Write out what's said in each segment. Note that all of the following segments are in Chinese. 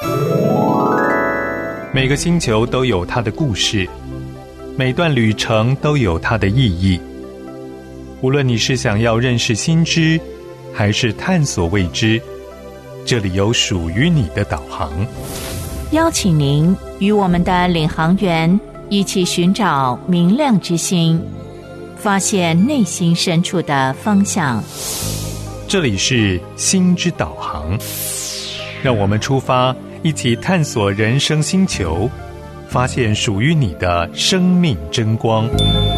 每个星球都有它的故事，每段旅程都有它的意义。无论你是想要认识新知，还是探索未知，这里有属于你的导航。 邀请您与我们的领航员一起寻找明亮之星，发现内心深处的方向。 这里是心之导航，让我们出发，一起探索人生星球，发现属于你的生命真光。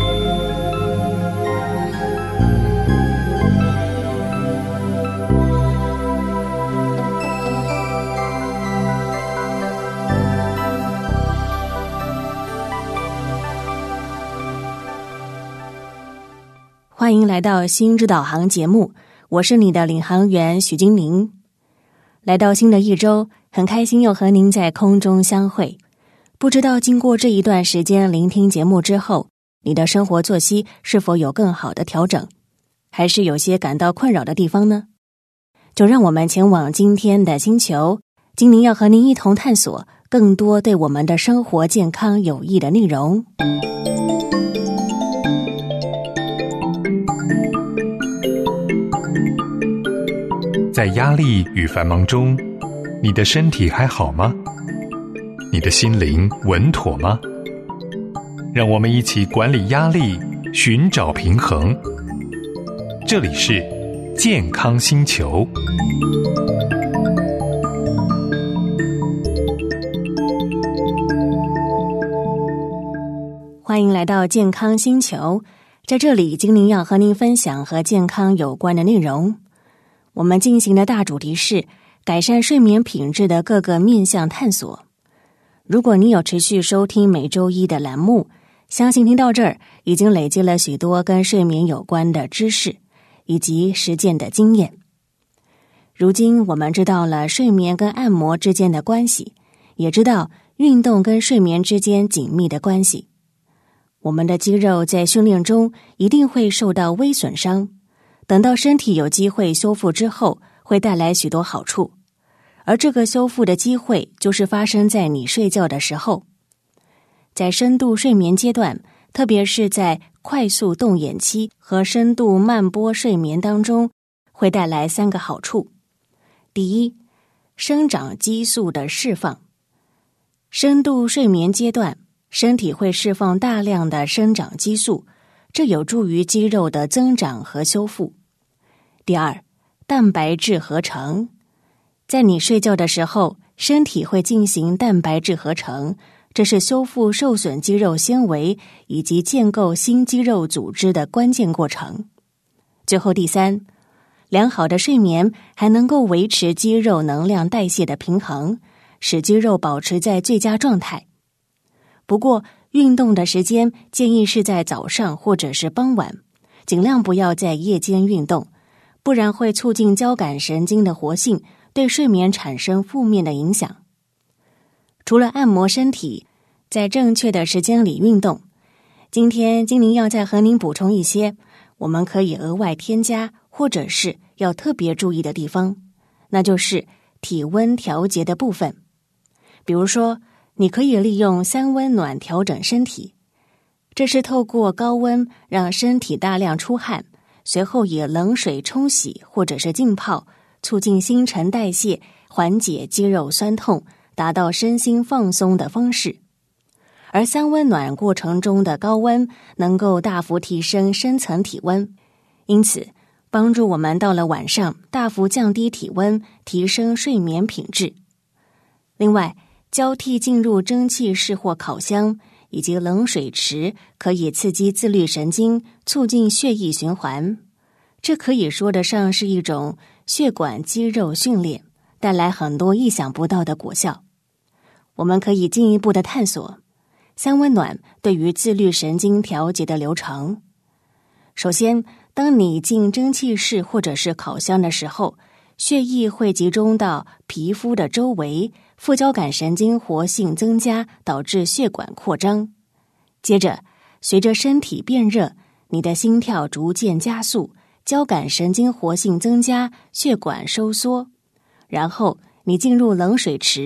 欢迎来到心之导航节目，我是你的领航员许金玲。来到新的一周，很开心又和您在空中相会。不知道经过这一段时间聆听节目之后，你的生活作息是否有更好的调整，还是有些感到困扰的地方呢？就让我们前往今天的星球，金玲要和您一同探索更多对我们的生活健康有益的内容。 在压力与繁忙中，你的身体还好吗？你的心灵稳妥吗？让我们一起管理压力，寻找平衡。这里是健康星球。 欢迎来到健康星球，在这里精灵要和您分享和健康有关的内容。我们进行的大主题是改善睡眠品质的各个面向探索。如果你有持续收听每周一的栏目，相信听到这儿已经累积了许多跟睡眠有关的知识以及实践的经验。如今我们知道了睡眠跟按摩之间的关系，也知道运动跟睡眠之间紧密的关系。我们的肌肉在训练中一定会受到微损伤，等到身体有机会修复之后，会带来许多好处。而这个修复的机会就是发生在你睡觉的时候。在深度睡眠阶段，特别是在快速动眼期和深度慢波睡眠当中，会带来3个好处。第一，生长激素的释放。深度睡眠阶段，身体会释放大量的生长激素，这有助于肌肉的增长和修复。第二，蛋白质合成。在你睡觉的时候，身体会进行蛋白质合成，这是修复受损肌肉纤维以及建构新肌肉组织的关键过程。最后第三，良好的睡眠还能够维持肌肉能量代谢的平衡，使肌肉保持在最佳状态。不过，运动的时间建议是在早上或者是傍晚，尽量不要在夜间运动，不然会促进交感神经的活性，对睡眠产生负面的影响。除了按摩身体，在正确的时间里运动，今天精灵要再和您补充一些我们可以额外添加或者是要特别注意的地方，那就是体温调节的部分。比如说，你可以利用3温暖调整身体，这是透过高温让身体大量出汗，随后以冷水冲洗或者是浸泡，促进新陈代谢，缓解肌肉酸痛，达到身心放松的方式。而3温暖过程中的高温能够大幅提升深层体温，因此帮助我们到了晚上大幅降低体温，提升睡眠品质。另外，交替进入蒸汽室或烤箱以及冷水池可以刺激自律神经，促进血液循环。这可以说得上是一种血管肌肉训练，带来很多意想不到的果效。我们可以进一步的探索3温暖对于自律神经调节的流程。首先，当你进蒸汽室或者是烤箱的时候，血液会集中到皮肤的周围，副交感神经活性增加，导致血管扩张。接着，随着身体变热，你的心跳逐渐加速，交感神经活性增加，血管收缩。然后你进入冷水池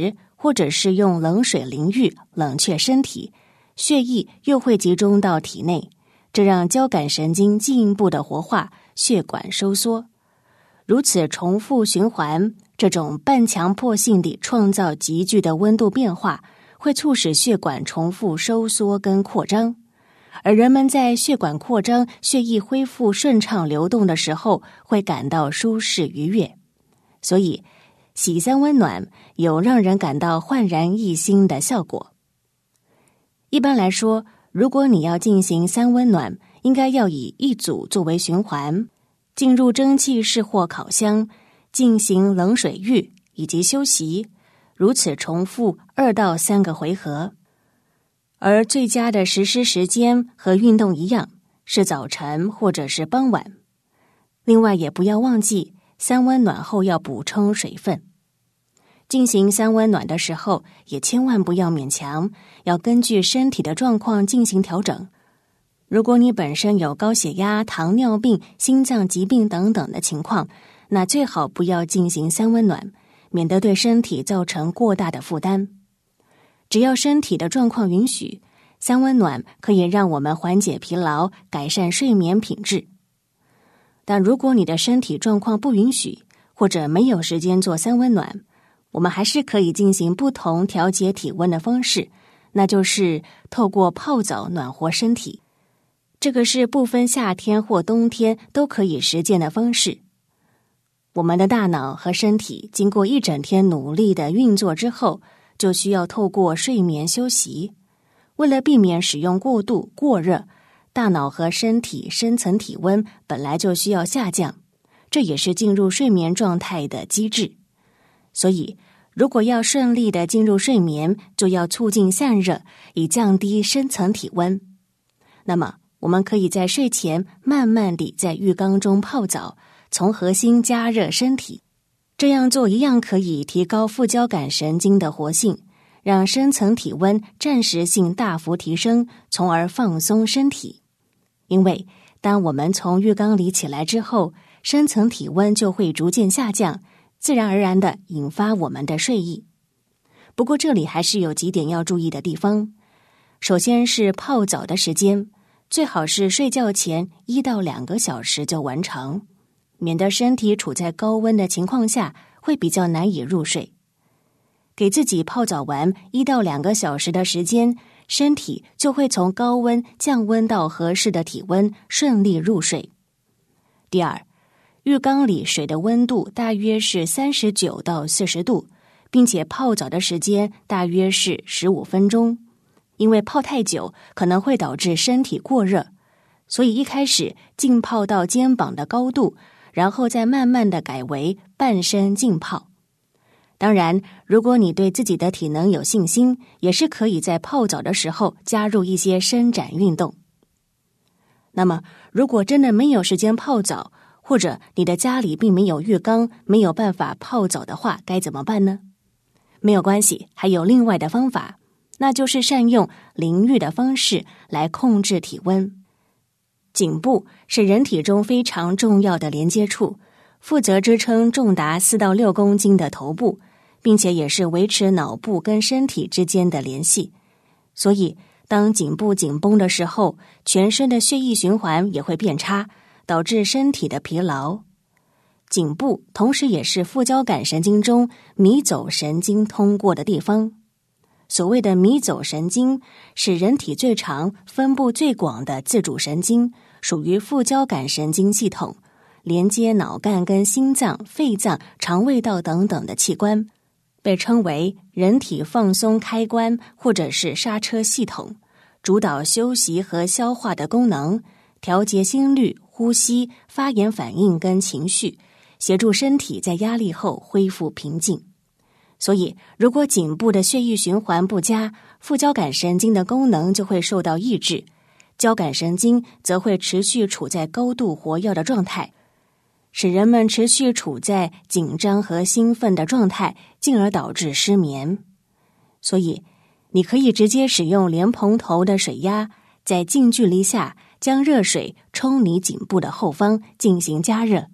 或者是用冷水淋浴冷却身体，血液又会集中到体内，这让交感神经进一步的活化，血管收缩。如此重复循环，这种半强迫性地创造急剧的温度变化，会促使血管重复收缩跟扩张。而人们在血管扩张、血液恢复顺畅流动的时候，会感到舒适愉悦。所以洗三温暖有让人感到焕然一新的效果。一般来说，如果你要进行三温暖，应该要以一组作为循环，进入蒸汽室或烤箱，进行冷水浴以及休息，如此重复2到3个回合。而最佳的实施时间和运动一样，是早晨或者是傍晚。另外也不要忘记，三温暖后要补充水分。进行三温暖的时候，也千万不要勉强，要根据身体的状况进行调整。如果你本身有高血压、糖尿病、心脏疾病等等的情况，那最好不要进行三温暖，免得对身体造成过大的负担。只要身体的状况允许，三温暖可以让我们缓解疲劳，改善睡眠品质。但如果你的身体状况不允许，或者没有时间做三温暖，我们还是可以进行不同调节体温的方式，那就是透过泡澡暖和身体。这个是不分夏天或冬天都可以实践的方式。我们的大脑和身体经过一整天努力的运作之后，就需要透过睡眠休息。为了避免使用过度、过热，大脑和身体深层体温本来就需要下降，这也是进入睡眠状态的机制。所以，如果要顺利的进入睡眠，就要促进散热，以降低深层体温。那么，我们可以在睡前慢慢地在浴缸中泡澡，从核心加热身体。这样做一样可以提高副交感神经的活性，让深层体温暂时性大幅提升，从而放松身体。因为当我们从浴缸里起来之后，深层体温就会逐渐下降，自然而然地引发我们的睡意。不过这里还是有几点要注意的地方。首先是泡澡的时间，最好是睡觉前1到2个小时就完成，免得身体处在高温的情况下会比较难以入睡。给自己泡澡完1到2个小时的时间，身体就会从高温降温到合适的体温，顺利入睡。第二，浴缸里水的温度大约是39到40度，并且泡澡的时间大约是15分钟。因为泡太久可能会导致身体过热，所以一开始浸泡到肩膀的高度，然后再慢慢的改为半身浸泡。当然，如果你对自己的体能有信心，也是可以在泡澡的时候加入一些伸展运动。那么，如果真的没有时间泡澡，或者你的家里并没有浴缸，没有办法泡澡的话，该怎么办呢？没有关系，还有另外的方法，那就是善用淋浴的方式来控制体温。颈部是人体中非常重要的连接处，负责支撑重达4到6公斤的头部，并且也是维持脑部跟身体之间的联系。所以，当颈部紧绷的时候，全身的血液循环也会变差，导致身体的疲劳。颈部同时也是副交感神经中迷走神经通过的地方。所谓的迷走神经是人体最长、分布最广的自主神经，属于副交感神经系统，连接脑干跟心脏、肺脏、肠胃道等等的器官，被称为人体放松开关或者是刹车系统，主导休息和消化的功能，调节心率、呼吸、发炎反应跟情绪，协助身体在压力后恢复平静。所以，如果颈部的血液循环不佳，副交感神经的功能就会受到抑制，交感神经则会持续处在高度活跃的状态，使人们持续处在紧张和兴奋的状态，进而导致失眠。所以，你可以直接使用莲蓬头的水压，在近距离下将热水冲你颈部的后方进行加热，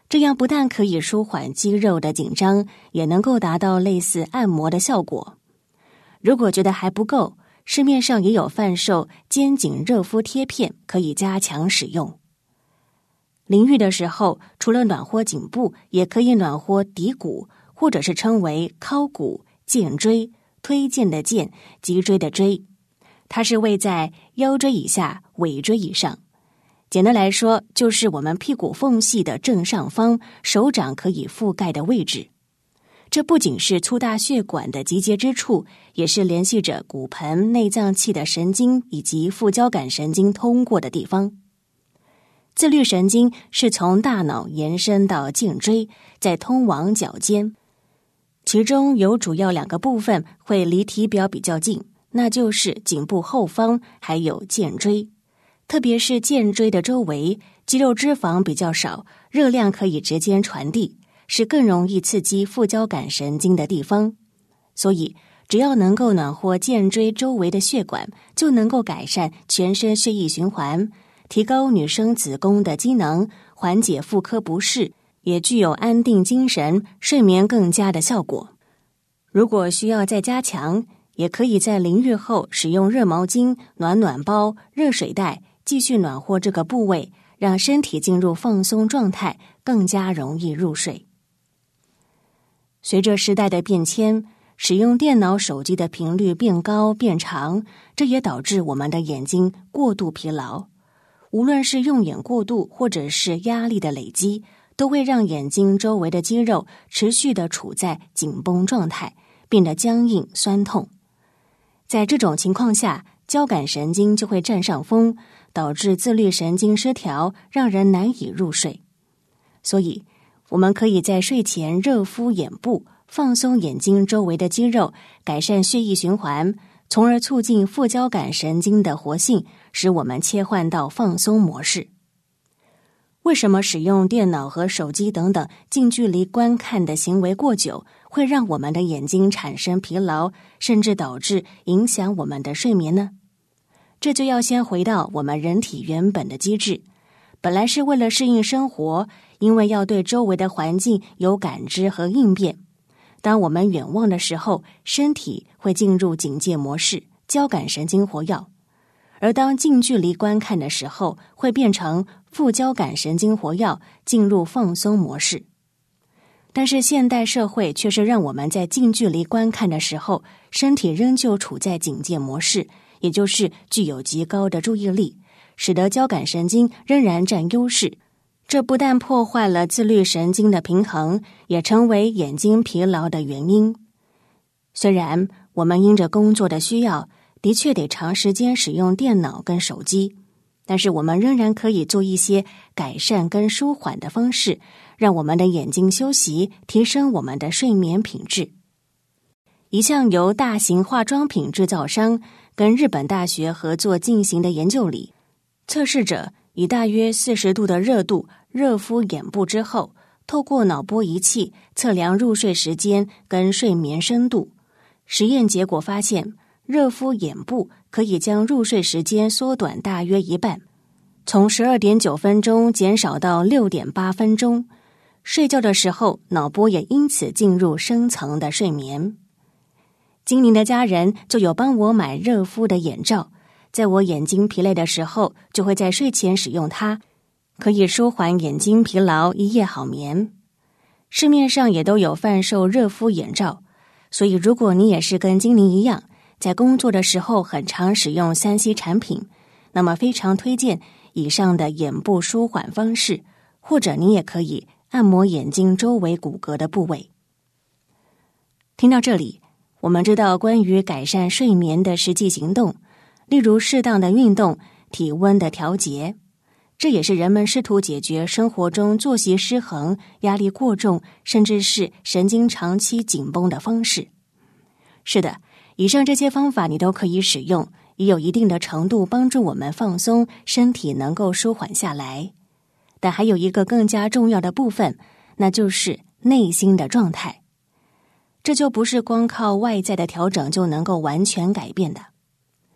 这样不但可以舒缓肌肉的紧张，也能够达到类似按摩的效果。如果觉得还不够，市面上也有贩售肩颈热敷贴片，可以加强使用。淋浴的时候，除了暖和颈部，也可以暖和骶骨，或者是称为尻骨、荐椎，推荐的荐，脊椎的椎。它是位在腰椎以下、尾椎以上。简单来说，就是我们屁股缝隙的正上方，手掌可以覆盖的位置。这不仅是粗大血管的集结之处，也是联系着骨盆、内脏器的神经以及副交感神经通过的地方。自律神经是从大脑延伸到颈椎，再通往脚尖。其中有主要2个部分会离体表比较近，那就是颈部后方还有荐椎。特别是荐椎的周围，肌肉脂肪比较少，热量可以直接传递，是更容易刺激副交感神经的地方。所以只要能够暖和荐椎周围的血管，就能够改善全身血液循环，提高女生子宫的机能，缓解妇科不适，也具有安定精神、睡眠更佳的效果。如果需要再加强，也可以在淋浴后使用热毛巾、暖包、热水袋，继续暖和这个部位，让身体进入放松状态，更加容易入睡。随着时代的变迁，使用电脑、手机的频率变高变长，这也导致我们的眼睛过度疲劳。无论是用眼过度，或者是压力的累积，都会让眼睛周围的肌肉持续地处在紧绷状态，变得僵硬酸痛。在这种情况下，交感神经就会占上风，导致自律神经失调，让人难以入睡。所以我们可以在睡前热敷眼部，放松眼睛周围的肌肉，改善血液循环，从而促进副交感神经的活性，使我们切换到放松模式。为什么使用电脑和手机等等近距离观看的行为过久，会让我们的眼睛产生疲劳，甚至导致影响我们的睡眠呢？这就要先回到我们人体原本的机制，本来是为了适应生活，因为要对周围的环境有感知和应变。当我们远望的时候，身体会进入警戒模式，交感神经活跃；而当近距离观看的时候，会变成副交感神经活跃，进入放松模式。但是现代社会却是让我们在近距离观看的时候，身体仍旧处在警戒模式，也就是具有极高的注意力，使得交感神经仍然占优势。这不但破坏了自律神经的平衡，也成为眼睛疲劳的原因。虽然我们因着工作的需要，的确得长时间使用电脑跟手机，但是我们仍然可以做一些改善跟舒缓的方式，让我们的眼睛休息，提升我们的睡眠品质。一项由大型化妆品制造商跟日本大学合作进行的研究里，测试者以大约40度的热度热敷眼部之后，透过脑波仪器测量入睡时间跟睡眠深度。实验结果发现，热敷眼部可以将入睡时间缩短大约一半，从12.9分钟减少到6.8分钟。睡觉的时候，脑波也因此进入深层的睡眠。精灵的家人就有帮我买热敷的眼罩，在我眼睛疲累的时候，就会在睡前使用它，可以舒缓眼睛疲劳，一夜好眠。市面上也都有贩售热敷眼罩，所以如果你也是跟精灵一样，在工作的时候很常使用3C 产品，那么非常推荐以上的眼部舒缓方式，或者你也可以按摩眼睛周围骨骼的部位。听到这里，我们知道关于改善睡眠的实际行动，例如适当的运动、体温的调节，这也是人们试图解决生活中作息失衡、压力过重，甚至是神经长期紧绷的方式。是的，以上这些方法你都可以使用，也有一定的程度帮助我们放松，身体能够舒缓下来。但还有一个更加重要的部分，那就是内心的状态。这就不是光靠外在的调整就能够完全改变的。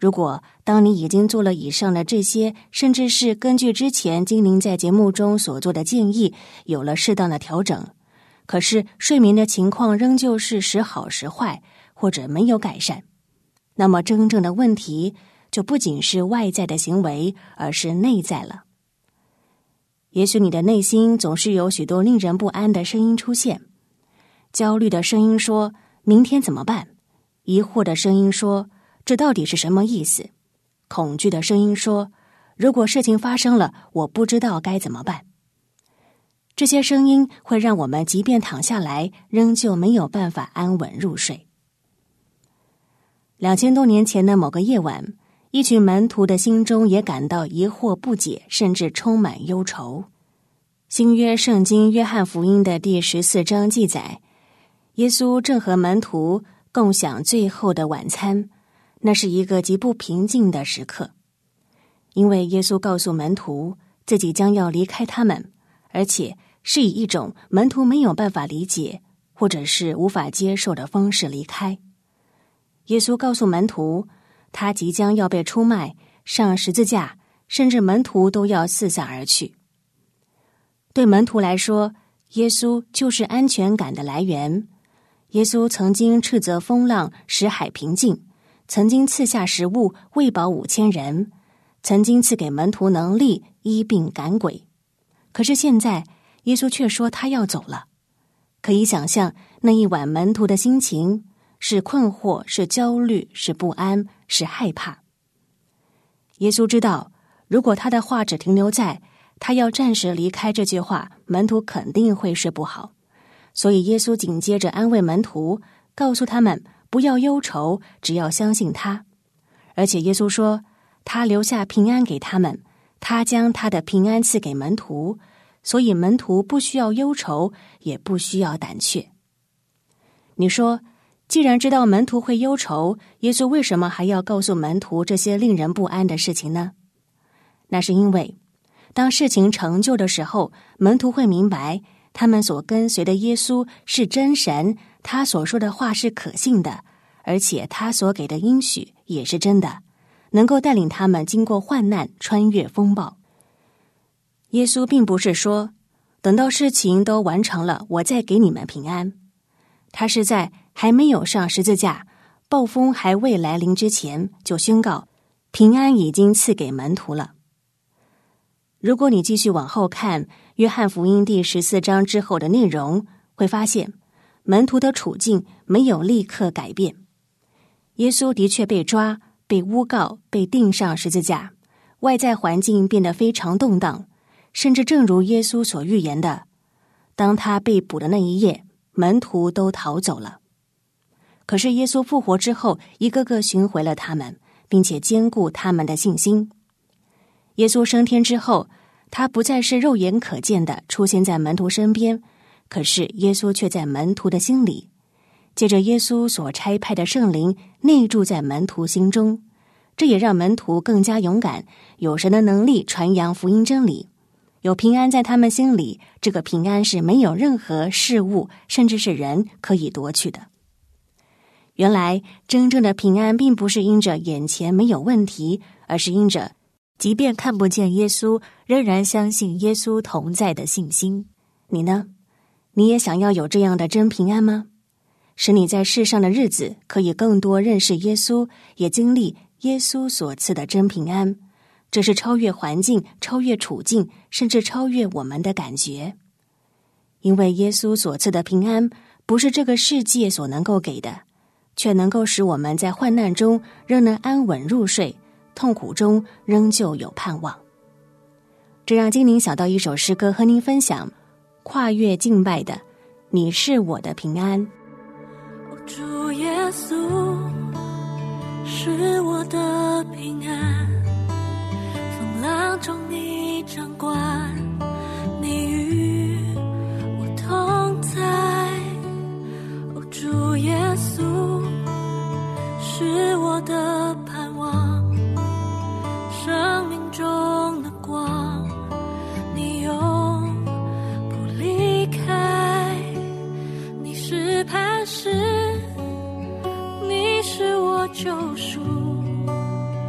如果当你已经做了以上的这些，甚至是根据之前精灵在节目中所做的建议，有了适当的调整，可是睡眠的情况仍旧是时好时坏，或者没有改善，那么真正的问题就不仅是外在的行为，而是内在了。也许你的内心总是有许多令人不安的声音出现，焦虑的声音说明天怎么办，疑惑的声音说这到底是什么意思，恐惧的声音说如果事情发生了，我不知道该怎么办。这些声音会让我们即便躺下来，仍旧没有办法安稳入睡。2000多年前的某个夜晚，一群门徒的心中也感到疑惑不解，甚至充满忧愁。新约圣经约翰福音的第14章记载，耶稣正和门徒共享最后的晚餐，那是一个极不平静的时刻。因为耶稣告诉门徒自己将要离开他们，而且是以一种门徒没有办法理解或者是无法接受的方式离开。耶稣告诉门徒，他即将要被出卖，上十字架，甚至门徒都要四散而去。对门徒来说，耶稣就是安全感的来源。耶稣曾经斥责风浪，使海平静，曾经赐下食物喂饱5000人，曾经赐给门徒能力医病赶鬼。可是现在耶稣却说他要走了。可以想象那一晚门徒的心情，是困惑，是焦虑，是不安，是害怕。耶稣知道，如果他的话只停留在他要暂时离开这句话，门徒肯定会睡不好。所以耶稣紧接着安慰门徒，告诉他们不要忧愁，只要相信他。而且耶稣说，他留下平安给他们，他将他的平安赐给门徒，所以门徒不需要忧愁，也不需要胆怯。你说，既然知道门徒会忧愁，耶稣为什么还要告诉门徒这些令人不安的事情呢？那是因为当事情成就的时候，门徒会明白他们所跟随的耶稣是真神，他所说的话是可信的，而且他所给的应许也是真的，能够带领他们经过患难，穿越风暴。耶稣并不是说等到事情都完成了，我再给你们平安。他是在还没有上十字架，暴风还未来临之前，就宣告平安已经赐给门徒了。如果你继续往后看约翰福音第14章之后的内容，会发现门徒的处境没有立刻改变。耶稣的确被抓，被诬告，被钉上十字架，外在环境变得非常动荡，甚至正如耶稣所预言的，当他被捕的那一夜，门徒都逃走了。可是耶稣复活之后，一个个寻回了他们，并且坚固他们的信心。耶稣升天之后，他不再是肉眼可见的出现在门徒身边，可是耶稣却在门徒的心里。借着耶稣所差派的圣灵内住在门徒心中，这也让门徒更加勇敢，有神的能力传扬福音真理，有平安在他们心里。这个平安是没有任何事物，甚至是人可以夺去的。原来真正的平安并不是因着眼前没有问题，而是因着即便看不见耶稣，仍然相信耶稣同在的信心。你呢？你也想要有这样的真平安吗？使你在世上的日子可以更多认识耶稣，也经历耶稣所赐的真平安。这是超越环境，超越处境，甚至超越我们的感觉。因为耶稣所赐的平安不是这个世界所能够给的，却能够使我们在患难中仍能安稳入睡，痛苦中仍旧有盼望。这让精灵想到一首诗歌和您分享，跨越敬拜的你是我的平安。 主耶稣是我的平安，风浪中你掌管，你与我同在。主耶稣是我的盼望，生命中的光，你永不离开。你是磐石，你是我救赎，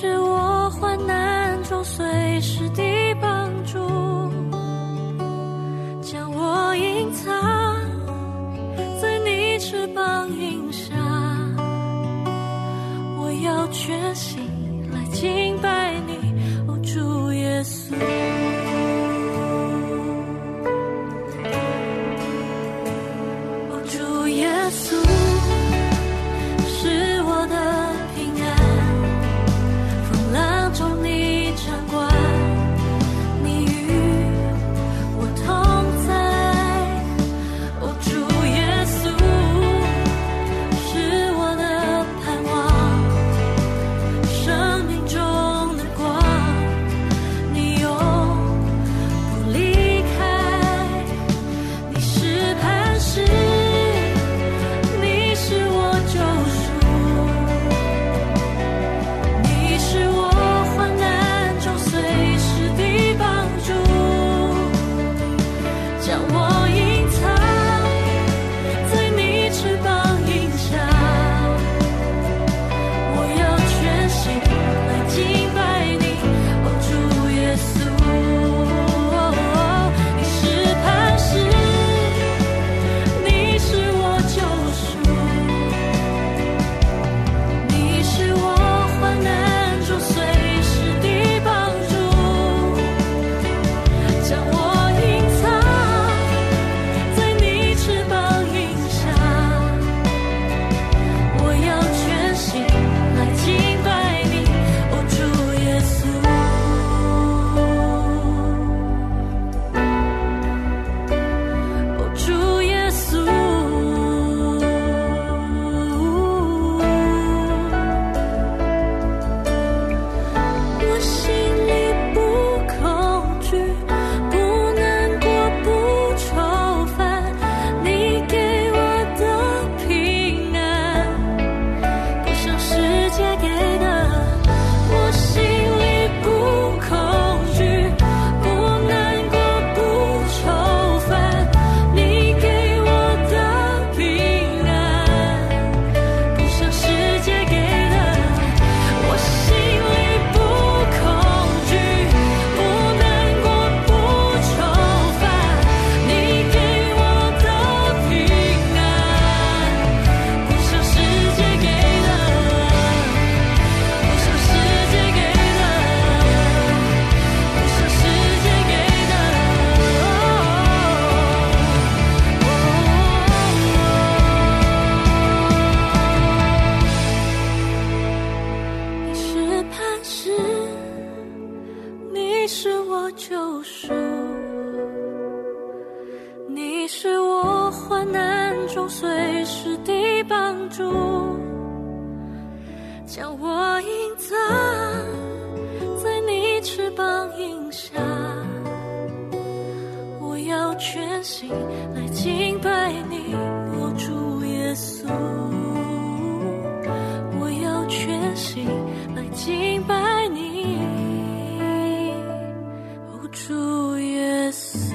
是我患难中随时的帮助，将我隐藏在你翅膀荫下。我要全心来敬拜你，哦，主耶稣。哦，主耶稣是我的平安，风浪中你掌管，你与我同在。哦，主耶稣是我的盼望，生命中的光，你永不离开，你是磐石，你是我救赎，你是我患难中随时的帮助，将我隐藏在你翅膀荫下。我要全心来敬拜你，哦，主耶稣。你是磐石，你是我救赎，你是我患难中随时的帮助，将我隐藏在你翅膀荫下。我要全心来敬拜你，哦，主耶稣。哦，主耶稣。我心里不恐惧，不难过，不愁烦，你给我的平安，不像世界给的。我心里不恐惧，不难过，不愁烦，你给我的平安，不像世界给的。我心里不恐惧，不难过，不愁烦，你给我的平安，不像世界给的，不像世界给的，不像世界给的。你是磐石，你是我救赎，你是我患难中随时的帮助，将我隐藏在你翅膀荫下。我要全心来敬拜你，哦，主耶稣。我要全心来敬拜你，哦，主耶稣。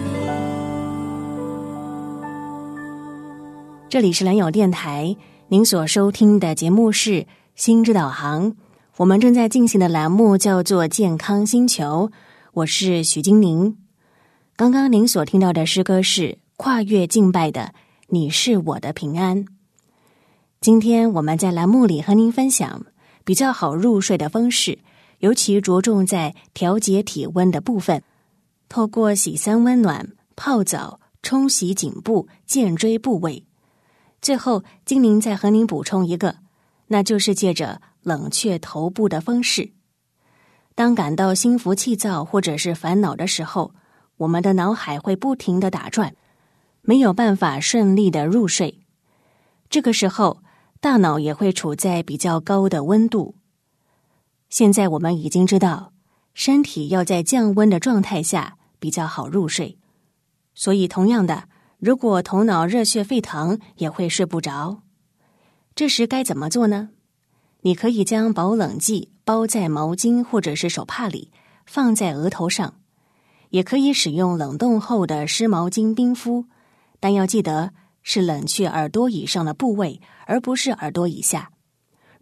这里是蓝友电台，您所收听的节目是心之导航。我们正在进行的栏目叫做健康星球，我是许金宁。刚刚您所听到的诗歌是跨越敬拜的你是我的平安。今天我们在栏目里和您分享比较好入睡的方式，尤其着重在调节体温的部分，透过洗三温暖、泡澡、冲洗颈部、肩椎部位。最后金宁再和您补充一个，那就是借着冷却头部的方式。当感到心浮气躁或者是烦恼的时候，我们的脑海会不停地打转，没有办法顺利的入睡。这个时候大脑也会处在比较高的温度。现在我们已经知道，身体要在降温的状态下比较好入睡。所以同样的，如果头脑热血沸腾，也会睡不着。这时该怎么做呢？你可以将保冷剂包在毛巾或者是手帕里，放在额头上，也可以使用冷冻后的湿毛巾冰敷，但要记得是冷却耳朵以上的部位，而不是耳朵以下。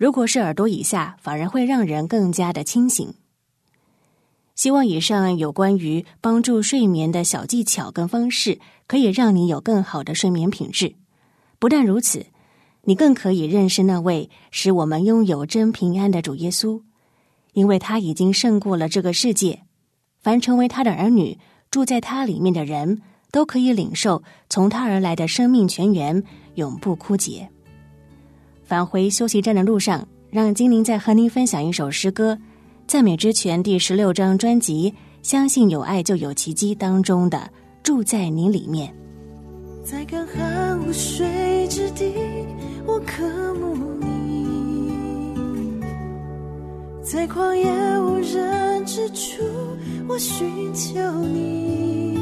如果是耳朵以下，反而会让人更加的清醒。希望以上有关于帮助睡眠的小技巧跟方式，可以让你有更好的睡眠品质。不但如此，你更可以认识那位使我们拥有真平安的主耶稣，因为他已经胜过了这个世界。凡成为他的儿女，住在他里面的人，都可以领受从他而来的生命泉源，永不枯竭。返回休息站的路上，让精灵再和您分享一首诗歌，赞美之泉第16张专辑《相信有爱就有奇迹》当中的住在你里面。 在干旱无水之地，我渴慕你；在旷野无人之处，我寻求你。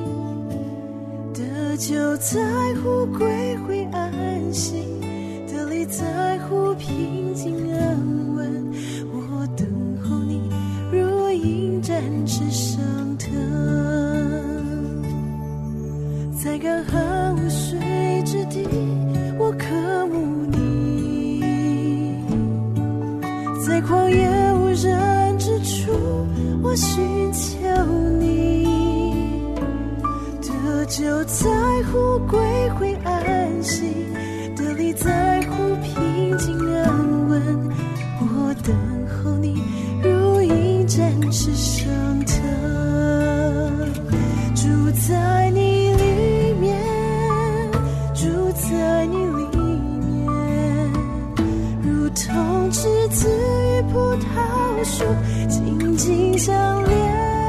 得救在乎归回安息，得力在乎平静安稳。我等候你，如鹰展翅上腾。在干旱无水之地，我渴慕你；在旷野无人之处，我寻求你。得救在乎归回安息，得力在乎平静安稳。我等候你，如鹰展翅上腾。住在你里面，住在你里面，如同枝子与葡萄树紧紧相连。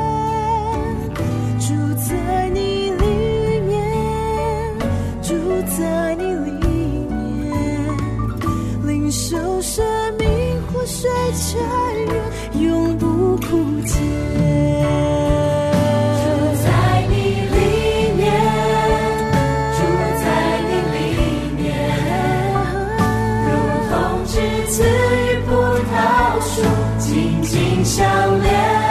住在你里面，住在你里面，领受生命活水泉源，永不枯竭。紧紧相连，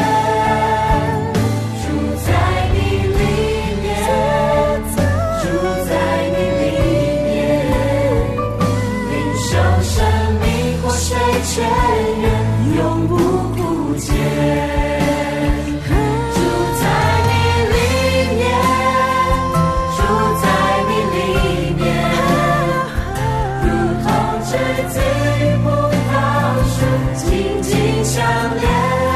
住在你里面，住在你里面，领受生命活水泉源，永不枯竭。住在你里面，住在你里面，如同枝子与葡萄树紧紧相连。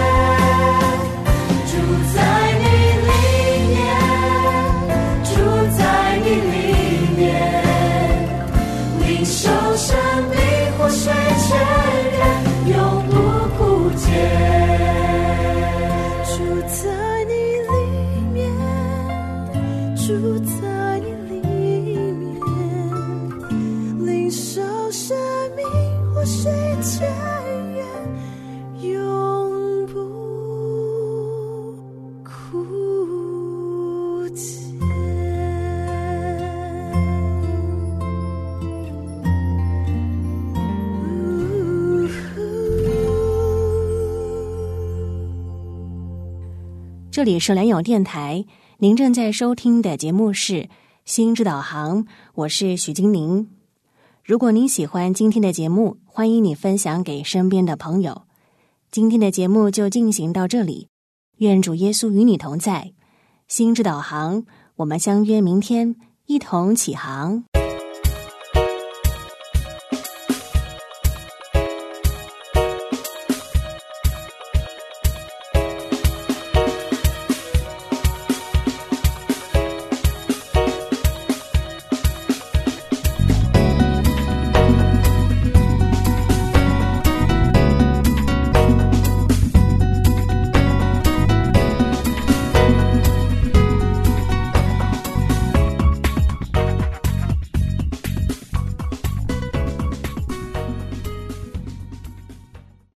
住在你里面，住在你里面，领受生命活水泉源，永不枯竭。住在你里面，住在你里面，领受生命活水泉源，永不枯竭。 这里是良友电台，您正在收听的节目是心之导航，我是许金玲。如果您喜欢今天的节目，欢迎你分享给身边的朋友。今天的节目就进行到这里，愿主耶稣与你同在。心之导航，我们相约明天一同起航。